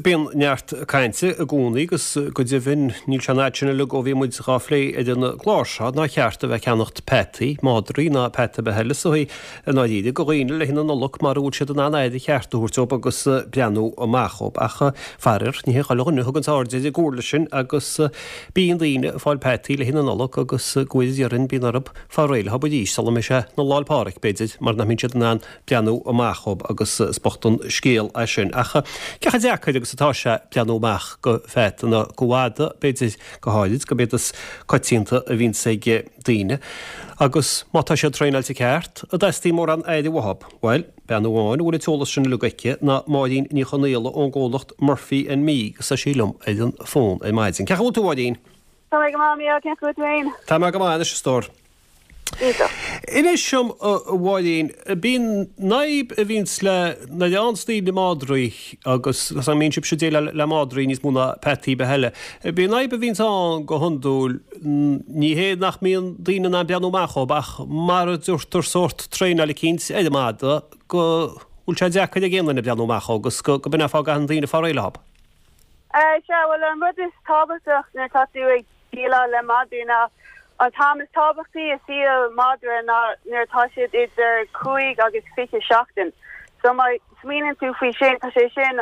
bíon neart caiinte a gúnaí gus go dtíhann níl seanna le go bhí muid gáflé idir gláirseád ná cheartta bheith ceannacht petaí, mádraí ná peta beheile so hí náíide go réine le hinna nolach mar út siad an éidir cheartúirteop agus bleanú ó máchob acha fearir ní chailganú thugann áidir gúla sin agus bíon daoine fáil petaí le hinna nolach agus gcuidirinn bíon arab fáréile ha budí sala me se nó láilpáric beidir mar na mín siad an bleanú ó máchob agus spochtún scéal a sin acha cecha deacaid agus atá se pleanúach go feit na goháda beidir go háid go bétas coitínta a bhín séige daine agus mátá sé tréineilta ceart a d'istí mór an éidir wahab bhil beanúháin bhfuil teolalas sin lugaice na máidín ní chonéala ón ggólacht Murphy an mí sa sílumm éidir fón é maidin. Cecha bhú tú bháidín? Tá go má mí a cean chuid réin. Tá go máine se stór. Inis sem bháidín bíon naib a bhíns le na anstíí le mádraí agus an mín sib se déile le mádraí níos múna petaí beheile. Bhí naib a bhíns an go honúil ní héad nach míon daine na beanú máchob ach mar dúirtar sort tréine le cíns éidir máda go bhfuil sé deacaid a ggéanana na beanú máchob agus go buna fága an daine fáréile hab. Se bhfuil an rud is tábhaach na taú ag díla le mádraí na an Thomas tábhachtaí a síl madra nuairtá siad idir 5 agus 57. So mai smíanann tú faoi sin tá sé sin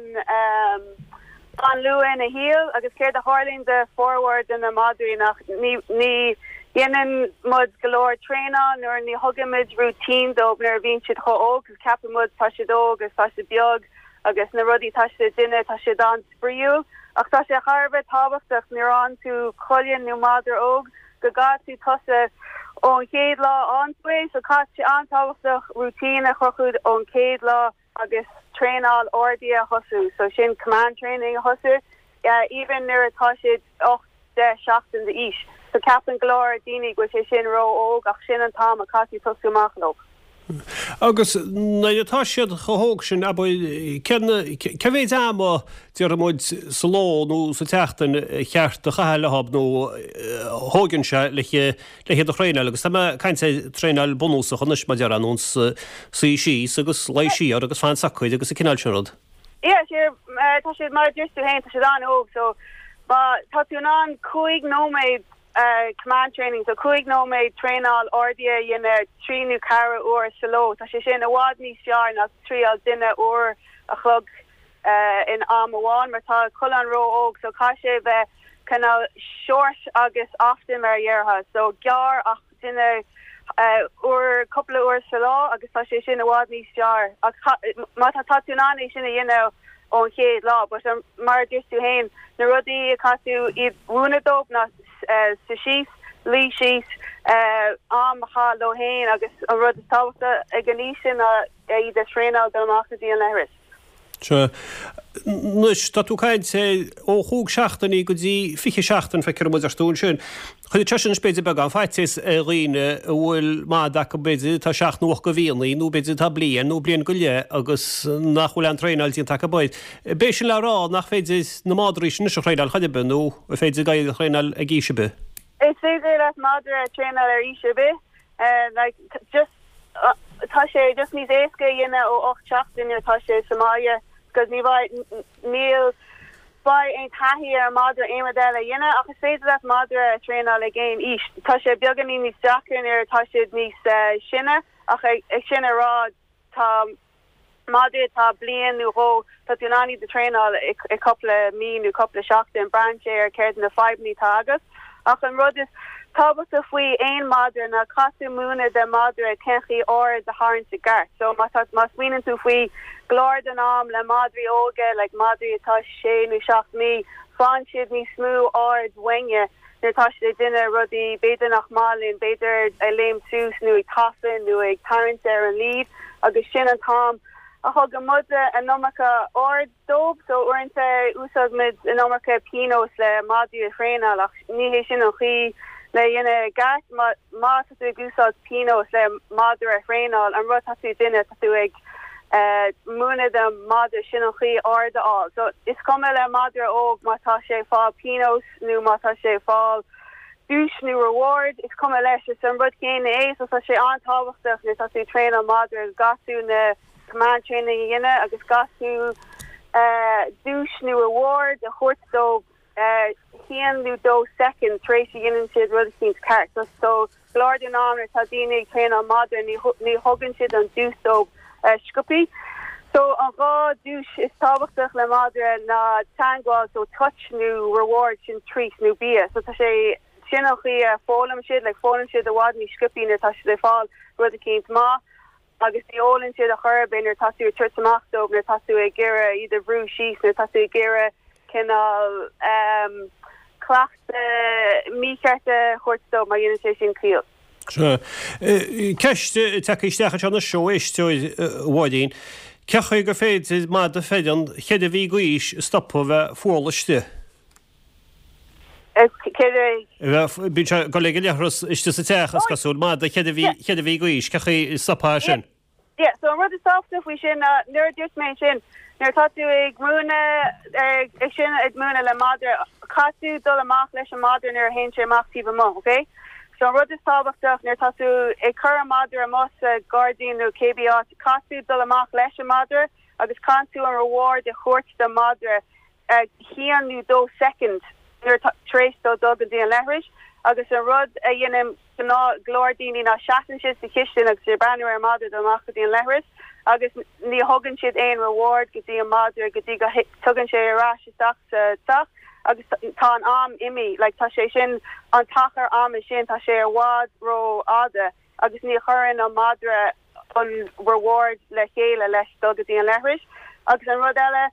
an luúin a híal agus céir a hálín de forward in na madra nach ní dhéanaan mud golóir tréna nuair ní thugamid routine dómh nuair bhíonn siad choóg gus ceappa mud tá siad óg agus tá siad beag agus na rudí tá siad duine tá siad an spríú ach tá sé charbh tábhachtach nuair an tú choilinn nó madra óg go gatú tosa ón céad lá ansfuis so cat sé antáhachtach routine chochud ón céad lá agus tréáil ordia a hosú so sin command training a hosú even nuair atá siad 8-10 de is so Captain Glór dínig go sé sin ro óg ach sin an tám a catú tosúachloch. Agus na atá siad chothóg sin a cehéad am dear muid sa lánú sa teachtain cheart a chaile hab nó thugann se le héad a chréine agus tá caiint sé tréineil bonúsa chunis ma dear anúns sí agus lei sí agus fáin sacuid agus a cinál siúrad. Tá sé mar dúirú héin tá sé an óg so tá tú an 5 nóméid command training so 5 nóméid tréáil ordia dhéine 3 new cara uair saló tá sé sin a bhád níos sear nach 3 duine uair a chlog in amháin mar tá chulan ró óg so cá sé bheith canal short agus often mar dheartha so gear ach duine uair couple uair saló agus tá sé sin a bhád níos sear má tá tú ná sin a dhéine ón chéad lá but mar dúirú héin na rudaí a catú iad bhúnadóp na sa síos, lí síos amcha lo héin agus a rud is tábhachta ag gníos sin a iad a tréáil go amachchadí an leiris. Nus dat tú caiint sé ó chúg seachtaí go dtí fiche seachtain feicear muidir stún sin. Chuid te sin spéidir bag an feitis riine bhfuil má go beidir tá seach nuach go bhíonnaí nó beidir tá blian nó blian go le agus nachhfuil an tréáil tíon take beid. Béis sin le rá nach féidir na mádraí sin se chréáil chaidibe nó a féidir gaiad chréáil a gíisebe. Is féidir le madra tréáil ar ísebe just tá sé just níos éasca dhéine ó 8 seachtain tá sé Somália because níl by ein tahi ar madra éimeile dhéine agus féidir le madra tréáil le géin is tá sé beaggan níos deachrin ar tá sé níos sinne ach ag sinne rá tá madra tá blian nó ró tá tú náí de tréáil i couple mí nó couple seachtain branché ar céir na 5 ní agus ach an rud is tábhachta faoi ein madra na casú múna de madra kenchi or de harin sa gart so mas swinin tú faoi glór den am le madri óge like madri atá sé nu seach mí fan siad ní smú or dwenge natá sé dinne rudi beidir nach malin beidir a léim sús nu ag tafin nu ag tarint ar an líd agus sin an tám a hog a mudde an nomaka or dob so orinte úsag mid an nomaka pinos le madri a fréna ach ní hé sin an chi le dhéine gas má tú gúsá pinos le madra a fréáil an ru tú duine tú ag múna de madra sin an chi áda á so is cum le madra óg mátá sé fá pinos nó mátá sé fá dúis nó reward is cum leis is an rud céine é so tá sé antáhachtach na tú tréin an madra gasú na command training dhéine agus gasú douche new award the hortstove Hian Ludo second Tracy Ginninsid Rutherford's character so Lord in honor Tadini train on modern ni Hoganshid and douche Scuppy so an ra douche is tabach le madre na tangwa so touch new reward in trees new beer so say Chinochi fallen shit like fallen shit the wad ni Scuppy na tash they fall Rutherford's ma agus the olin shit a herb in your tattoo church machto na tattoo e gira either brew sheets na tattoo gira kinal class mícharte hortsto my unitation clear. Sure. Keiste takeisteach an shoish to wadin. Cecha go féid is má de féidan chead a bhí gois stoppa bheith fórlaiste. Bín go le lehras iste sa techas gasú má de chead a bhí gois cecha stoppa sin. Yeah, so I'm rather soft if we should near just mention near tatu ag muna sin ag muna le madre catu dul amach leis an madre near henche amach tíba mo, okay? So I'm rather soft stuff near tatu ag cur madre amos guardian no KBR catu dul amach leis an madre agus cantu an reward the horse the madre hian nu do second near trace do dog the lehrish agus an rud yenim glordini na shatanshis the kitchen agus banner madre the mach the lehrish agus ni hogan shit ein reward gedi a madre gedi go tugan she rash tak agus tan am imi like tashin an takar am shin tashe wad ro ada agus ni churin a madre on reward le chéile leis dog the lehrish agus an rodella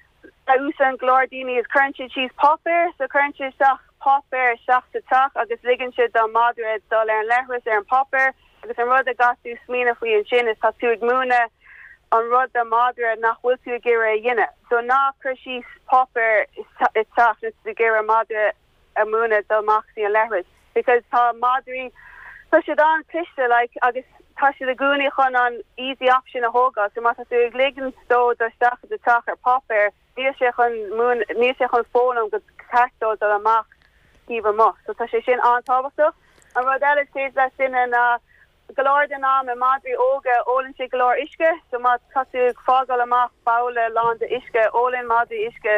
Usan glordini is crunchy cheese popper so crunchy stuff popper shaft attack agus liganshid da madre dol an lehris an popper agus an rud a gasú smina fui an sin is tatu muna an rud da madre nach wiltu gira yinna so na crunchy popper is tough is the gira madre a muna dol maxi an lehris because ta madre so she don pishta like agus tashi the guni chun an easy option a hoga so mata tu ligan sto da staff the tacher popper ni se chun phone am go casto da mach even more so ta sin an top so and rodella says that in an galore den am madri oga olin se galore iske so mat tatu fagal amach faule land iske olin madri iske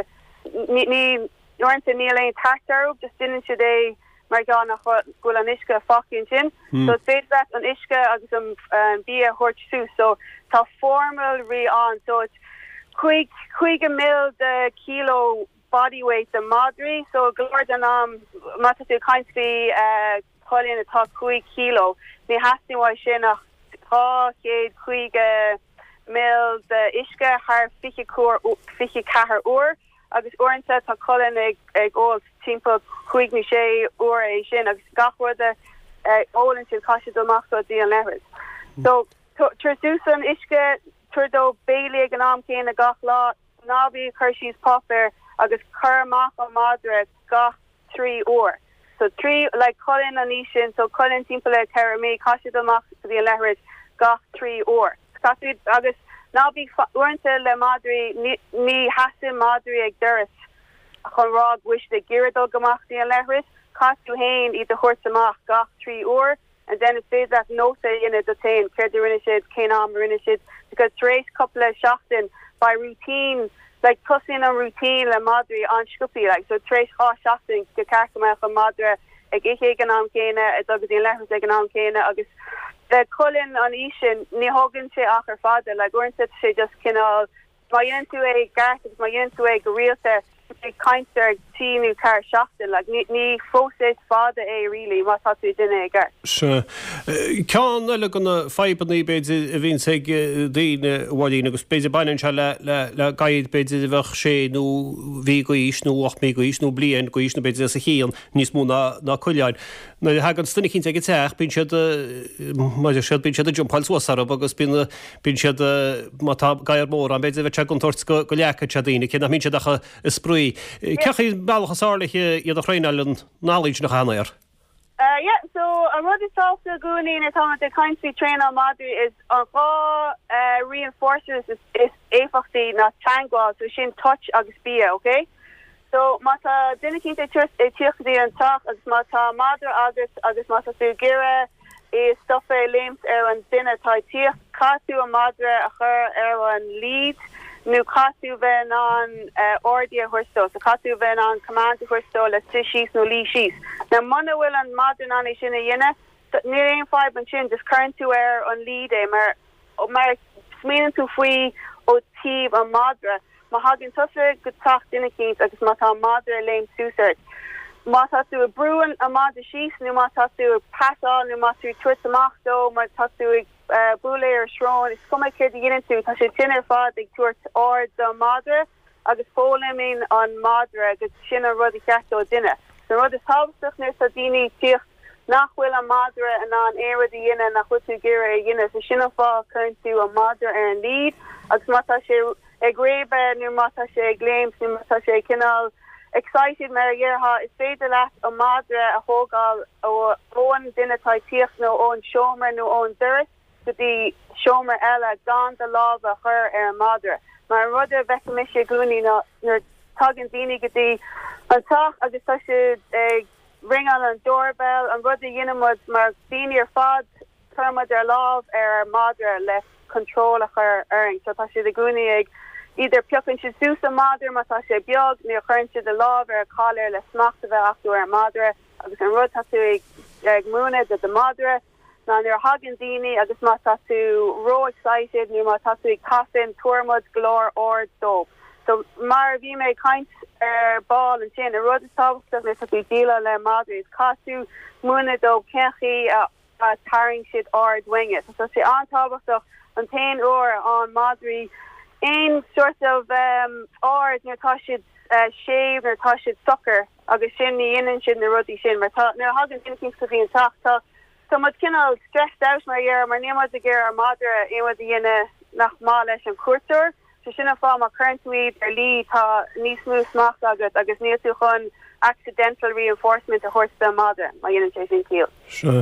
ni norte ni lane tactor just didn't today Margana gulan iske fucking chin so says that on iske agus be a horch too so ta formal re on so it's quick a mil the kilo body weight the madri so glordan matatu kindly calling a top quick kilo ni hasni wa shina ha ke quick mil the iske har fiche core fiche kahar or agus orange ta calling ag old timpo quick ni she or a shin agus gachwa the all into kashi do machso the levers so tradusun iske turdo Bailey an am céin a gach lá nabi Hershey's popper agus curmach a madre gach 3 or so 3 like Colin anishin so Colin simple terami kashidamach to the leverage gach 3 or agus nabi urente le madri ni hasin madri ag duris chun rog wish the giradol gamach the leverage kastu hain eat the horsemach gach 3 or and then it says that no say in it detain Kerdirinishid Kanam Rinishid because race couple of shafting by routine like cussing on routine la madre on Scuppy like so trace shafting the kakama from madre ag gan am kena it agus in lehres gan am kena agus the Colin on ishin ni hogan se acher father like we're set say just kinda my into a gas my into a realtor Keinster new car shafting like ni focus father really what has to dinner gar sure can le gonna fiberni beds vin seg din wadin agus beze banen la guide beds ver sé no vi gois no 8 me gois no blien gois no beds se hier nis mo na koljain na ha gan stunnig hin seg tag bin ma bin jump hals wasar agus bin mata gaier mor an beds ver check tort go leka chadine ken min dacha sprui Cechi balchasarliche iad a chréinalin knowledge nach hanair. Yeah, so a ruddy soft guni in the country train on madri is on reinforcers is efachti na tangwa so shin touch agus bia, okay? So mata dinikinte tichdi an tach agus mata madra agus mata sugira is stoffe limbs an dinner tai tich katu a madra a chur an lead nu catu ven on ordia horsto, so catu ven on command horsto le sishis no li shis. Now mona will an modern an ishina yina, near ein 5 and chin just current to air on lead mar sminin to free o team a madra. Mahagin tusse good talk dinakins agus mata madra lame susert. Matasu a bruin a madra shis, nu matasu a pasa, nu matasu twitsamachto, matasu bule or shron is come kid yin into tashe dinner fad the tour or the madra agus folemin on madra agus chinna ruddy casto dinner. The ruddy halstuch near sadini tich nachwil a madra and on era the yin and nahutu gira yin so shinna fa current to a madra and lead agus matashe a grebe nu matashe glames nu matashe kinal excited Mariha is say the last a madra a hogal o own dinner tai tich no own shomer no own dirt the Shomer Ella gone the law of her madra. My rudder Vekamisha Guni no tugging dini gadi on talk I just should ring on doorbell and rudder yinamud mar senior fad terma their love madra left control of her earning. So Tasha the Guni either Pyokin should sue some madra Matasha Biog near current to the law of collar le smack of after her madra. I was in Rud Tasu Muna the madra. Now near Hagendini, I just matatu ro excited, new matatu coffin, tourmuds, galore, or dope. So Mar V may kind ball and chin, a road top stuff, Mr. Dila Le Madrid, Kasu, Muna do Kechi, tarring shit or wing it. So she on top of stuff, and 10 or on Madrid, in sort of or near Tashid shave, near Tashid sucker, August shin the in and shin the ruddy shin, now Hagendini things to be in talk. So much stressed out my year, my name was the gear madra in with the nach malish and kurtur. So shouldn't form a current weed or lead ta ni smooth smack agus near to hun accidental reinforcement to horse the madra, my unit chasing keel. Sure.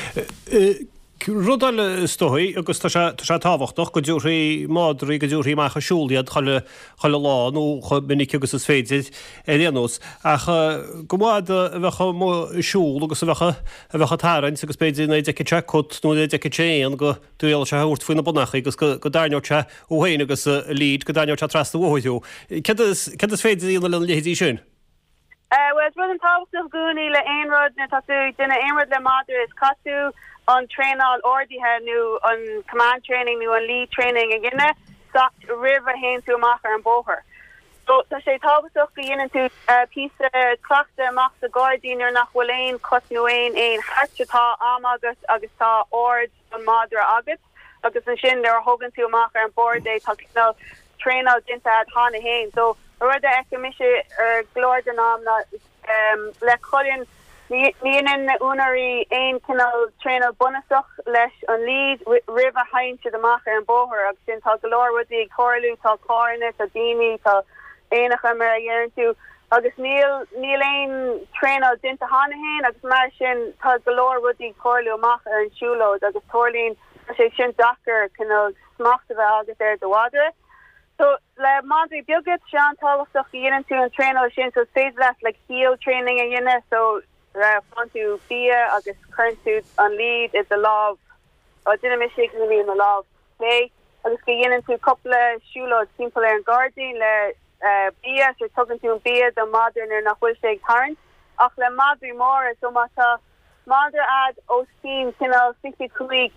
Rudal stohi agus tá táhachtach go dúirí mádra go dúirí mecha siúliad choile lá nó chu minic agus is féidir éanús ach go bhád a bhecha siúl agus a bhecha táraint agus beidir na deice tecut nó deice téan go dúil se hút faoin na bunacha agus go dairneirte óhain agus líd go dairneirte trasta bhthú. Cad is féidir íonna le léhéidí sin? Well, it's running táhachtach gúnaí le aonrod na tasú duna aonrod le madra is catú on train all already had new on command training, new on lead training again. Stock river hain to macher and boher. So she talk so into piece clock the max the guardian or nach Walain cut nuain ein hatchata amagus augusta ord on madra august agus and shin they're hogan to macher and board they talk now train out into at hana hain. So already ecomisha or glordanam not le colin Nían únarí ein canal trainal bonasach leis an lead river hain to the macher and boher agus sin tá galore with the corlu tá cornet a dini tá éanacha mar yearntu agus níl ein trainal dinta hanahain agus mar sin tá galore with the corlu macher and chulo agus torlin sé sin dakar canal smacht agus the water. So le Madri bioget sean talach yearntu and trainal sin so stage left like heel training and yinna so want to be August current suits on lead is the law of dynamic in the law of play. I just get into a couple of shulos simple and guarding le BS or talking to BS the modern or not will shake current. Ach le Madri more so mata mother ad Osteen kinal 62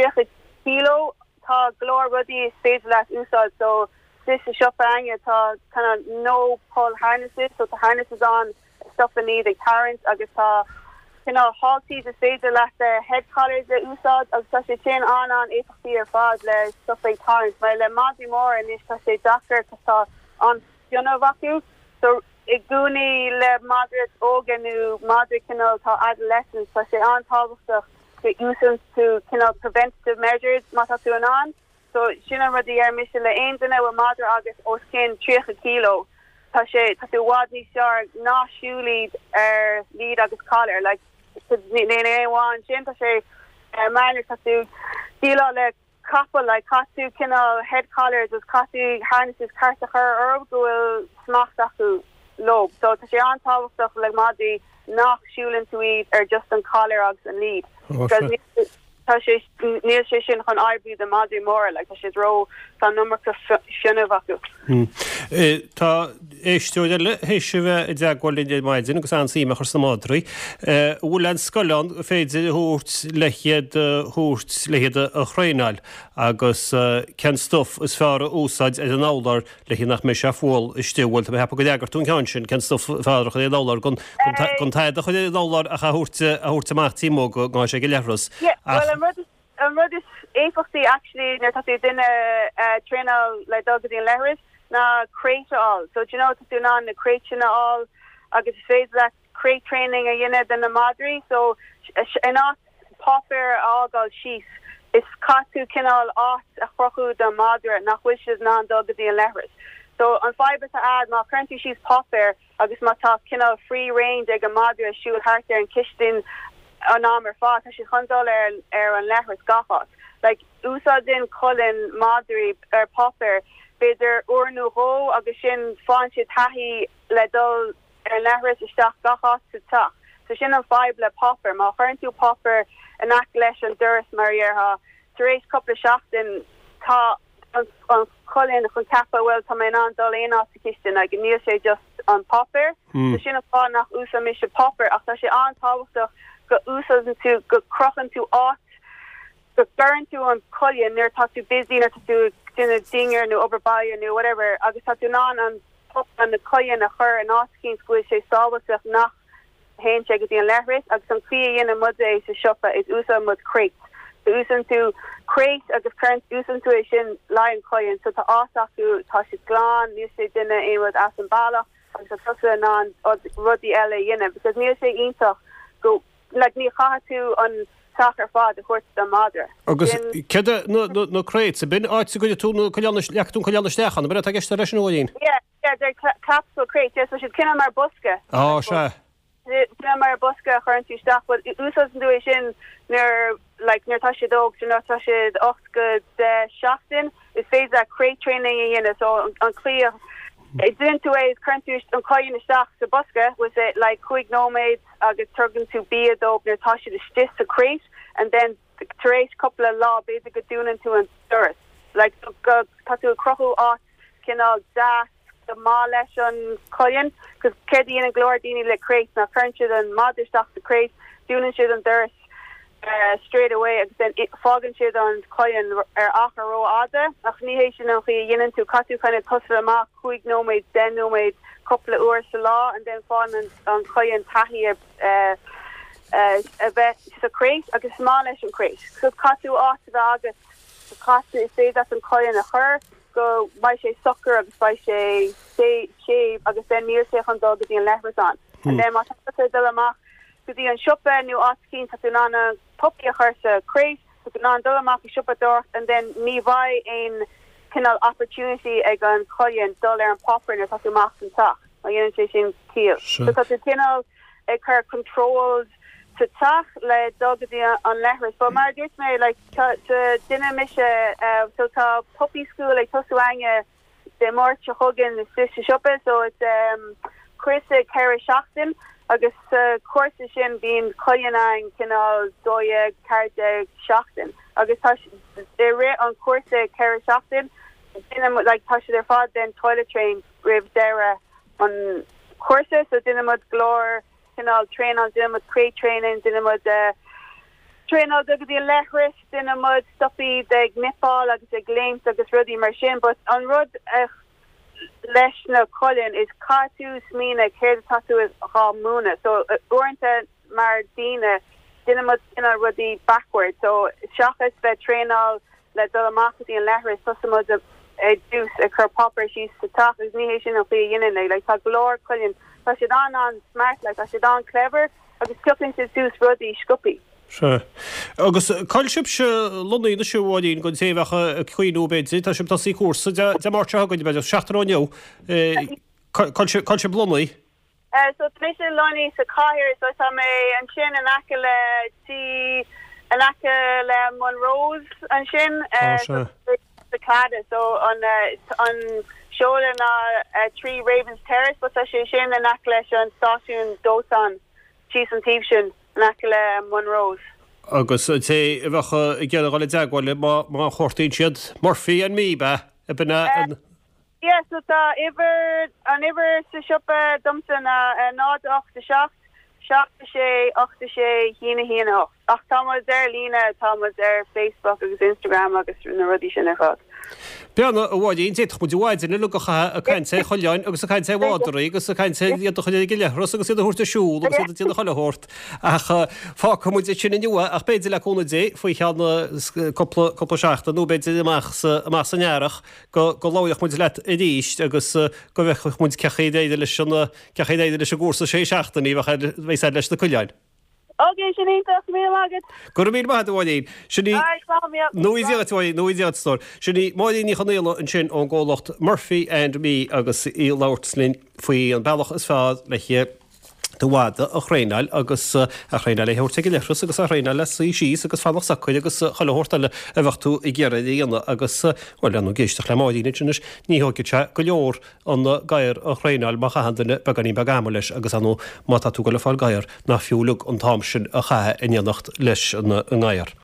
kilo ta glor ruddy stage last usad so this is shopang ta kind of no pull harnesses so the harness is on stuff in the current agus halty the stage the last head collars the usad agus such a chain on AFC or fad le stuff like current my le Madri more and it's such a doctor on vacu so iguni le Madrid ogenu Madrid canal ta adolescents such a on top of the uses to preventative measures matatu on so shina radi mission le aim na with Madrid agus o skin 3 kilo Tashe wadni shar na shoe lead lead agus collar like ne one chin tashe man tatu dila le couple like katu kinal head collars as katu harnesses karta her herb will smash taku lobe so tashe on top of stuff like madi knock shoe into eat or just on collar ogs and lead because tá sé níl sé sin chun aibú de Madri mór, like tá sé ro tá nummer finneh acu. Tá éistúide le héisi bheith i d deagháil maidin agus an síime chur sa Madri. Bhfuil an scoileán féidir thuirt lehéad a chréineáil agus cean stuff is fearr úsáid an álar le hí nach mé se fháil istíúil be hepa go deagar tún cean sin cean stuff fearr chu álar gon taid a chuid álar a chuirtamachtaí mó go gá sé go leras. Well, I'm ready. Éfachtaí actually near tatú duine trainal le dogad in leris na crate all. So you know tatú ná na crate na all agus féidir that crate training a dhéine den na Madri. So not popper ágáil síos. Is catú cinál áit a chrochú de Madri nach bhuiis ná dogad in leris. So an fibre to add má currently she's popper agus má tá cinál free range ag a Madri siúil hart an kistin an am fá she chundal an lehras gachot. Like úsá din Colin Madri popper beidir ornú ro agus sin fan si tahi le dul lehras isteach gachot sa tach. So sin an five le popper má chuintú popper an ac leis an duras marierha taréis couple seachtain tá an Colin chun cappa well tá mé an dul éá sa kistin like níl sé just an popper. So sin an fá nach úsá mis se popper ach tá sé antáhachtach go úsas tú go crochan tú áit go burn tú an collion near tá tú busy near tú dinner dinger nu overbuyer nu whatever agus tá tú ná an pop an na collion a chur an ácín scuil sé sábasach nach hen se go an lehris agus an clia in a mudé sa shoppa is úsa mud crate so úsan tú crate agus current úsan tú sin lion collion so tá ásach tú tá si glán níl sé dinner in rud as an bala agus a tusa ná rudí eile dhéine because níl sé ítach go like ní chaá tú an sacr fád a chuirt a Madra. Agus cede nó créit sa bin áit sa goide túnú lechtún choleanna stechan, bre a giste leis nóín? Yeah, they're capsule crate, yeah, so she'd kinna mar buska. Oh, sure. Kinna mar buska chuintú staff, but úsas an dúéis sin near tá sé dog, tá sé 8 go seachtain, is féidir that crate training in so an clear. It didn't do ways current on coin staff to buska was it like quick nomads agus turgan to be a dog near Tasha the stis to crate and then the trace couple of law basically doing into an thirst like tatu crochu art kinal das the malesh on coin because Kedi and Gloradini le crate now current and mother staff the crate doing shit on thirst straight away and then fogging shit on coin acharo ada achnihation of yin to katu kind of tussle ma quick nomade then nomade couple of hours law and then fall on coin tahi a vet so crate agus smallish and crate so katu after august the katu say that on coin a her go by she soccer agus by she shave agus then near say on dog the levers on and then what the ma to the an shopper new asking tatunana puppy a hersa crate to non dolamaki shopper door and then me vai in kinal opportunity ag an collion dollar and popper and tatu max and talk I sin keel so that the kinal ag her controlled to talk le dog an letters but mar dit me like to dinner mission so ta puppy school like tosuanga de more hogan the shopper so it's Chris Kerry Shackton agus course sin bín coinang kinál doye card Shackton agus ré an course Kerry Shackton dinner like touch their fad then toilet train rib dera on courses so dinner mud glor kinál train on dinner mud crate training dinner mud train all the lehris dinner mud stuffy the nipple agus the glames agus ruddy machine but on rud leis na Colin is katu smina care tatu is muna so orenta mardina dinamut in ruddy backward so shachas ve trainal le do marketing and letters susamud a deuce a cur popper she's to talk is nihation of the yin like tag lord Colin ta she on smart like ta she on clever agus cooking to deuce ruddy scuppy Sure. Agus cailsib se London se bháin gon séhacha chuoinú béid tá sib tá sí cuasa de mar go beidir 16 cailse blonnaí. So mé Lonnie sa cair so tá mé an sin an acha le tí an acha le Monrose an sin the clada so on shoulder na Tree Ravens Terrace but sé sin an acha leis an stáisiún dósan Cheese and Thievesin Nakle Monrose. agus té bhecha geáile deagháile má chortaín siad Murphy an mí be buna Yes, so iver sa sipa dumsan nád 8 sé 8 sé hína ach Thomas lína Thomas Facebook agus Instagram agus na rudí sin chod. Beanna bháidín té chuúáid in lucha a caiin sé choleáin agus a caiin sé bhádarí agus a caiin sé chuile go lehras agus iad thuirta siúil agus tíad choilehort ach fá muid sinna nua ach beidir leúna dé faoi cheanna coppla seachta nó beidir amach san nearach go láoach muid le i ríist agus go bheith muid cechéidir leis leis a gúsa sé seachtaí bheith leis na chuileáin. Okay, sin mé agad. Gur mí bhhaín sinní nóíad stór. Sinní máíní chanéile an sin ón ggólacht Murphy and mí agus í láirtlín faoí an bailach is fád leiche dohada a chréáil agus a chréáil heirte leras agus a réáil le síos agus fannach sacuid agus chohortaile a bhachtú i ggéad dhéana agus bhil an géisteach le máíine tunis níthgate go leor an gaiir a chréáil má chahanana baganí bagam leis agus anú má tú go le fáil gaiir nach fiúlaach an táim sin a chathe ineannacht leis an gáir.